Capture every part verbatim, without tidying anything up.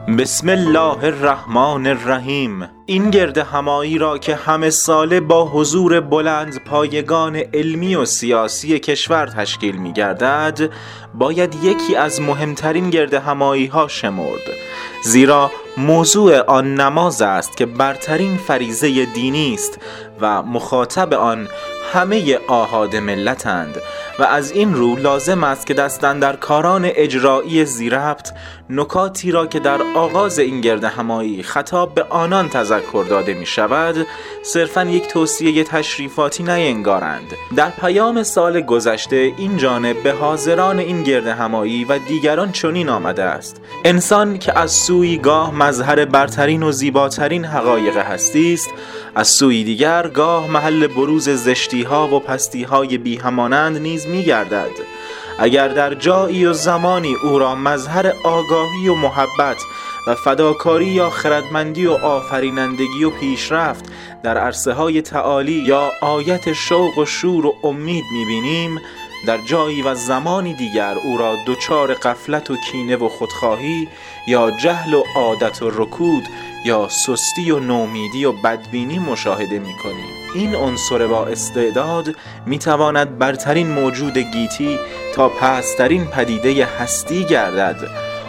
بسم الله الرحمن الرحیم. این گرد همایی را که همه ساله با حضور بلند پایگان علمی و سیاسی کشور تشکیل می گردد باید یکی از مهمترین گرد همایی ها شمرد، زیرا موضوع آن نماز است که برترین فریضه دینی است و مخاطب آن همه آحاد ملتند و از این رو لازم است که دستاندرکاران اجرایی ذی‌ربط نکاتی را که در آغاز این گرد همایی خطاب به آنان تذکر داده می شود صرفاً یک توصیه تشریفاتی نینگارند. در پیام سال گذشته این جانب به حاضران این گرد همایی و دیگران چنین آمده است: انسان که از سوی گاه مظهر برترین و زیباترین حقایق هستی است، از سوی دیگر گاه محل بروز زشتی ها و پستی های بی همانند نیز می گردد. اگر در جایی و زمانی او را مظهر آگاهی و محبت و فداکاری یا خردمندی و آفرینندگی و پیشرفت در عرصه های تعالی یا آیت شوق و شور و امید می بینیم، در جایی و زمانی دیگر او را دچار غفلت و کینه و خودخواهی یا جهل و عادت و رکود یا سستی و نومیدی و بدبینی مشاهده می کنیم. این عنصر با استعداد می تواند برترین موجود گیتی تا پسترین پدیده هستی گردد.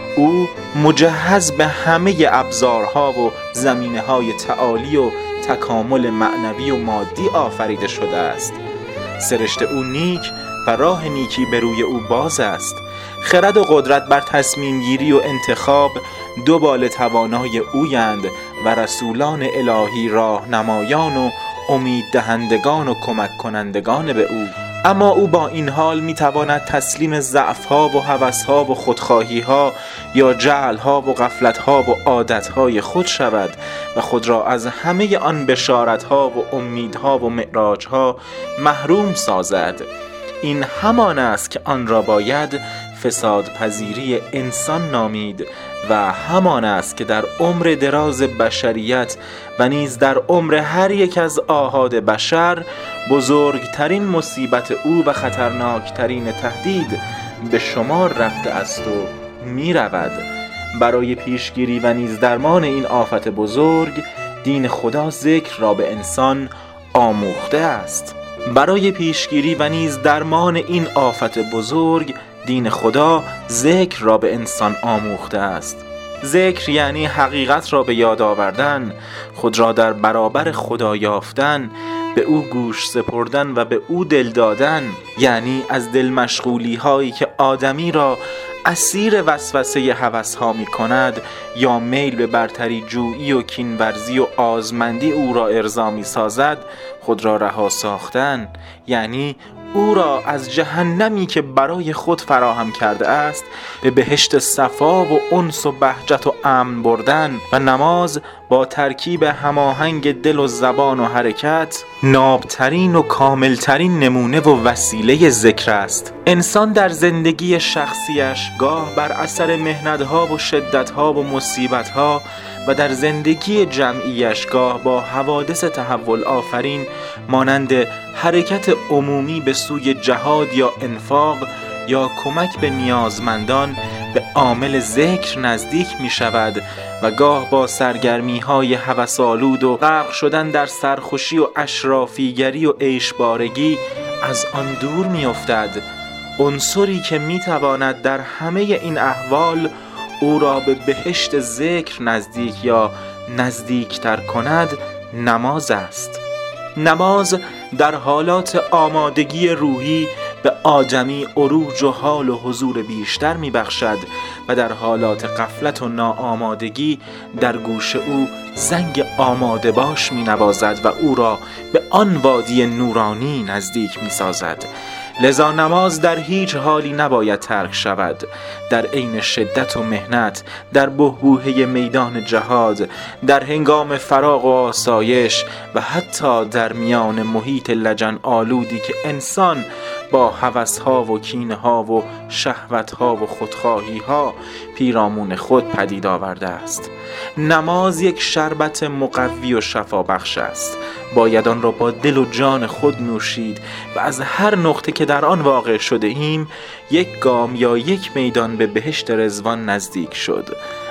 او مجهز به همه ابزارها و زمینه‌های تعالی و تکامل معنوی و مادی آفریده شده است. سرشت او نیک و راه نیکی به روی او باز است. خرد و قدرت بر تصمیم گیری و انتخاب دو بال توانای اویند و رسولان الهی راهنمایان و امید دهندگان و کمک کنندگان به او. اما او با این حال میتواند تسلیم ضعف‌ها و هوس‌ها و خودخواهی‌ها یا جهل‌ها و غفلت‌ها و عادت‌های خود شود و خود را از همه آن بشارت‌ها و امیدها و معراج‌ها محروم سازد. این همان است که آن را باید فساد پذیری انسان نامید و همان است که در عمر دراز بشریت و نیز در عمر هر یک از آحاد بشر بزرگترین مصیبت او و خطرناکترین تهدید به شمار رفته است و می رود. برای پیشگیری و نیز درمان این آفت بزرگ دین خدا ذکر را به انسان آموخته است. برای پیشگیری و نیز درمان این آفت بزرگ دین خدا ذکر را به انسان آموخته است. ذکر یعنی حقیقت را به یاد آوردن، خود را در برابر خدا یافتن، به او گوش سپردن و به او دل دادن، یعنی از دل مشغولی هایی که آدمی را اسیر وسوسه هوس ها می کند یا میل به برتری جویی و کینورزی و آزمندی او را ارضا می سازد خود را رها ساختن، یعنی او را از جهنمی که برای خود فراهم کرده است به بهشت صفا و انس و بهجت و امن بردن. و نماز با ترکیب هماهنگ دل و زبان و حرکت نابترین و کاملترین نمونه و وسیله ذکر است. انسان در زندگی شخصیش گاه بر اثر مهنت‌ها و شدت‌ها و مصیبت‌ها و در زندگی جمعیش گاه با حوادث تحول آفرین مانند حرکت عمومی به سوی جهاد یا انفاق یا کمک به نیازمندان به عامل ذکر نزدیک می شود و گاه با سرگرمی های هوس‌آلود و غرق شدن در سرخوشی و اشرافیگری و عیشبارگی از آن دور می افتد. عنصری که می تواند در همه این احوال او را به بهشت ذکر نزدیک یا نزدیکتر کند نماز است. نماز در حالات آمادگی روحی به آدمی عروج و حال و حضور بیشتر می بخشد و در حالات غفلت و ناآمادگی در گوش او زنگ آماده باش می نوازد و او را به آن وادی نورانی نزدیک می سازد. لذا نماز در هیچ حالی نباید ترک شود. در عین شدت و محنت، در بحبوحه میدان جهاد، در هنگام فراغ و آسایش و حتی در میان محیط لجن آلودی که انسان با هوس‌ها و کینه‌ها و شهوت‌ها و خودخواهی‌ها پیرامون خود پدید آورده است. نماز یک شربت مقوی و شفابخش است. باید آن را با دل و جان خود نوشید و از هر نقطه که در آن واقع شده ایم یک گام یا یک میدان به بهشت رضوان نزدیک شد.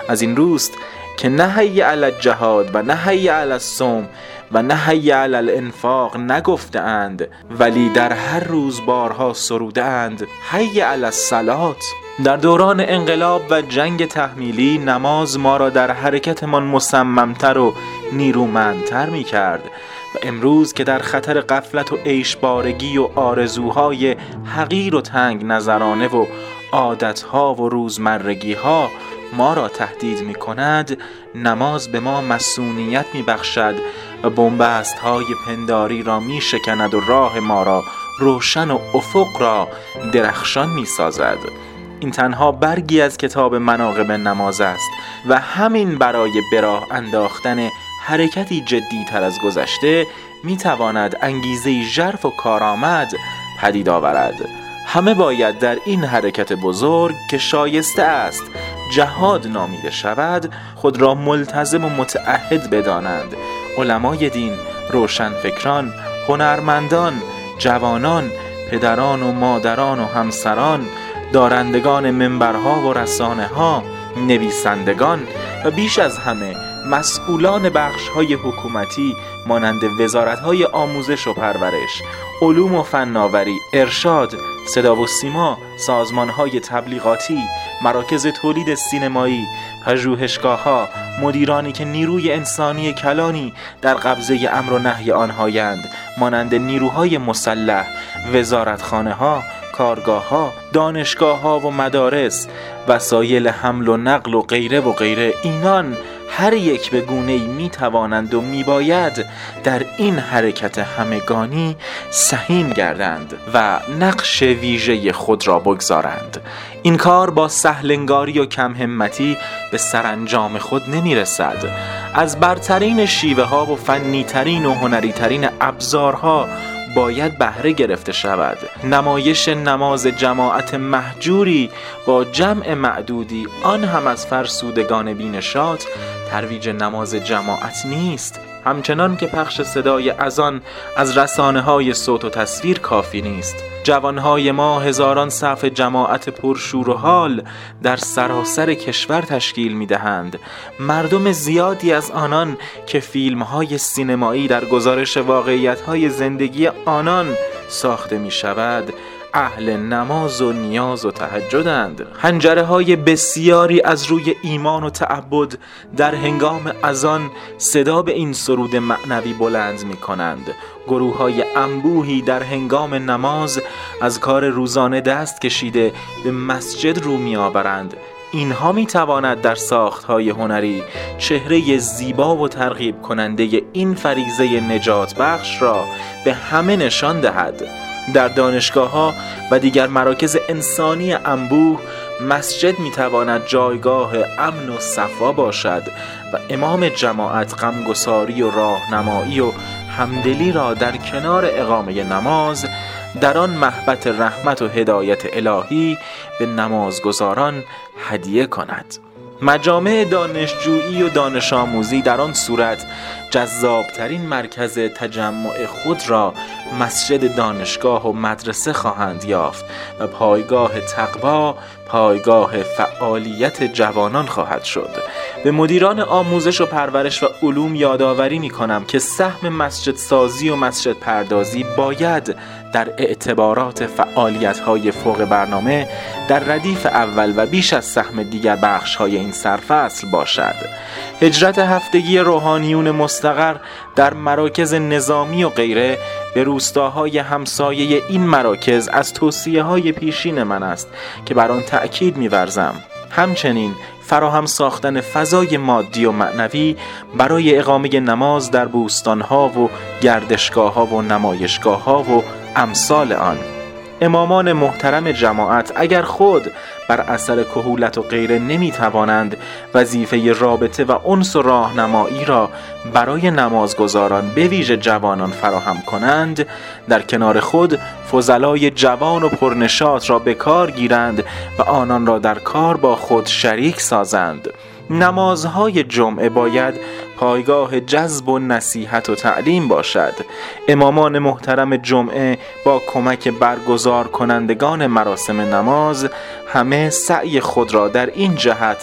از این روست که نه حی علی الجهاد و نه حی علی الصوم و نه حی علی الانفاق نگفته اند، ولی در هر روز بارها سروده اند حی علی الصلات. در دوران انقلاب و جنگ تحمیلی نماز ما را در حرکتمان مصممتر و نیرومندتر می کرد و امروز که در خطر غفلت و عیشبارگی و آرزوهای حقیر و تنگ نظرانه و عادتها و روزمرگیها ما را تهدید می کند، نماز به ما مسئولیت می بخشد و بنبست های پنداری را می شکند و راه ما را روشن و افق را درخشان می سازد. این تنها برگی از کتاب مناقب نماز است و همین برای به راه انداختن حرکتی جدی تر از گذشته می تواند انگیزه ژرف و کارآمد پدید آورد. همه باید در این حرکت بزرگ که شایسته است جهاد نامیده شود خود را ملتزم و متعهد بدانند. علمای دین، روشنفکران، هنرمندان، جوانان، پدران و مادران و همسران، دارندگان منبرها و رسانه ها، نویسندگان و بیش از همه مسئولان بخش‌های حکومتی مانند وزارت‌های آموزش و پرورش، علوم و فناوری، ارشاد، صدا و سیما، سازمان‌های تبلیغاتی، مراکز تولید سینمایی، پژوهشگاه‌ها، مدیرانی که نیروی انسانی کلانی در قبضه امر و نهی آنهایند مانند نیروهای مسلح، وزارتخانه‌ها، کارگاه‌ها، دانشگاه‌ها و مدارس، وسایل حمل و نقل و غیره و غیره، اینان هر یک به گونه‌ای می توانند و می باید در این حرکت همگانی سهیم گردند و نقش ویژه خود را بگذارند. این کار با سهلنگاری و کم همتی به سرانجام خود نمی رسد. از برترین شیوه ها و فنی ترین و هنری ترین ابزارها باید بهره گرفته شود. نمایش نماز جماعت مهجوری با جمع معدودی، آن هم از فرسودگان بینشات، ترویج نماز جماعت نیست. همچنان که پخش صدای اذان از رسانه‌های صوت و تصویر کافی نیست. جوانهای ما هزاران صف جماعت پرشور و حال در سراسر کشور تشکیل می‌دهند. مردم زیادی از آنان که فیلم‌های سینمایی در گزارش واقعیت‌های زندگی آنان ساخته می‌شود اهل نماز و نیاز و تهجدند. حنجره های بسیاری از روی ایمان و تعبد در هنگام اذان صدا به این سرود معنوی بلند می کنند. گروه های انبوهی در هنگام نماز از کار روزانه دست کشیده به مسجد رو می آورند. اینها می تواند در ساختهای هنری چهره زیبا و ترغیب کننده این فریضه نجات بخش را به همه نشان دهد. در دانشگاه‌ها و دیگر مراکز انسانی انبوه مسجد می‌تواند جایگاه امن و صفا باشد و امام جماعت غمگساری و راهنمایی و همدلی را در کنار اقامه نماز در آن محبت رحمت و هدایت الهی به نمازگزاران هدیه کند. مجامع دانشجویی و دانش آموزی در آن صورت جذابترین مرکز تجمع خود را مسجد دانشگاه و مدرسه خواهند یافت و پایگاه تقوا، پایگاه فعالیت جوانان خواهد شد. به مدیران آموزش و پرورش و علوم یادآوری می کنم که سهم مسجد سازی و مسجد پردازی باید در اعتبارات فعالیت‌های فوق برنامه در ردیف اول و بیش از سهم دیگر بخش‌های این سرفصل باشد. هجرت هفتگی روحانیون مستقر در مراکز نظامی و غیره به روستاهای همسایه این مراکز از توصیه‌های پیشین من است که بر آن تأکید می‌ورزم. همچنین فراهم ساختن فضای مادی و معنوی برای اقامه نماز در بوستان‌ها و گردشگاه‌ها و نمایشگاه‌ها و امثال آن. امامان محترم جماعت اگر خود بر اثر کهولت و غیره نمی توانند وظیفه رابطه و انس و راهنمایی را برای نمازگزاران به ویژه جوانان فراهم کنند، در کنار خود فضلای جوان و پرنشاط را به کار گیرند و آنان را در کار با خود شریک سازند. نمازهای جمعه باید پایگاه جذب و نصیحت و تعلیم باشد. امامان محترم جمعه با کمک برگزار کنندگان مراسم نماز همه سعی خود را در این جهت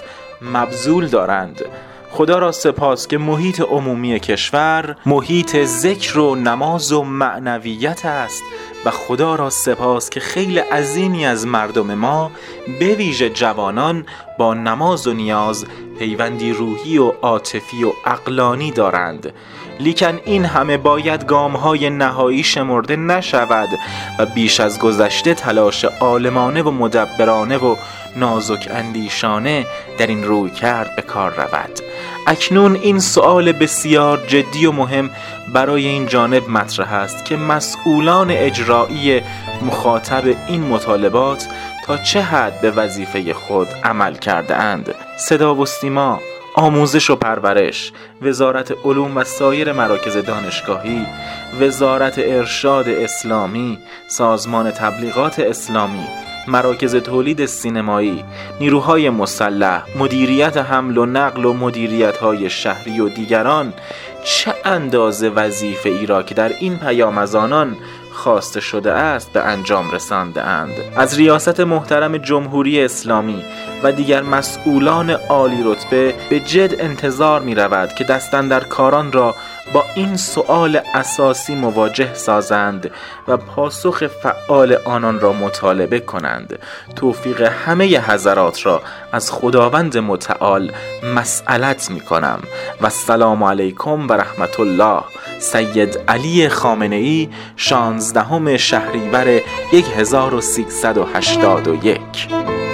مبذول دارند. خدا را سپاس که محیط عمومی کشور محیط ذکر و نماز و معنویت است و خدا را سپاس که خیلی عظیمی از مردم ما به ویژه جوانان با نماز و نیاز پیوندی روحی و عاطفی و عقلانی دارند. لیکن این همه باید گام‌های نهایی شمرده نشود و بیش از گذشته تلاش عالمانه و مدبرانه و نازک اندیشانه در این روی کرد به کار رود. اکنون این سؤال بسیار جدی و مهم برای این جانب مطرح است که مسئولان اجرایی مخاطب این مطالبات تا چه حد به وظیفه خود عمل کرده اند. صدا و سیما، آموزش و پرورش، وزارت علوم و سایر مراکز دانشگاهی، وزارت ارشاد اسلامی، سازمان تبلیغات اسلامی، مراکز تولید سینمایی، نیروهای مسلح، مدیریت حمل و نقل و مدیریت‌های شهری و دیگران چه اندازه وظیفه ای را که در این پیام از آنان خواسته شده است به انجام رسانده اند. از ریاست محترم جمهوری اسلامی و دیگر مسئولان عالی رتبه به جد انتظار می رود که دستاندرکاران را با این سؤال اساسی مواجه سازند و پاسخ فعال آنان را مطالبه کنند. توفیق همه حضرات را از خداوند متعال مسئلت می کنم و السلام علیکم و رحمت الله. سید علی خامنه‌ای، شانزدهم شهریور هزار و سیصد و هشتاد و یک.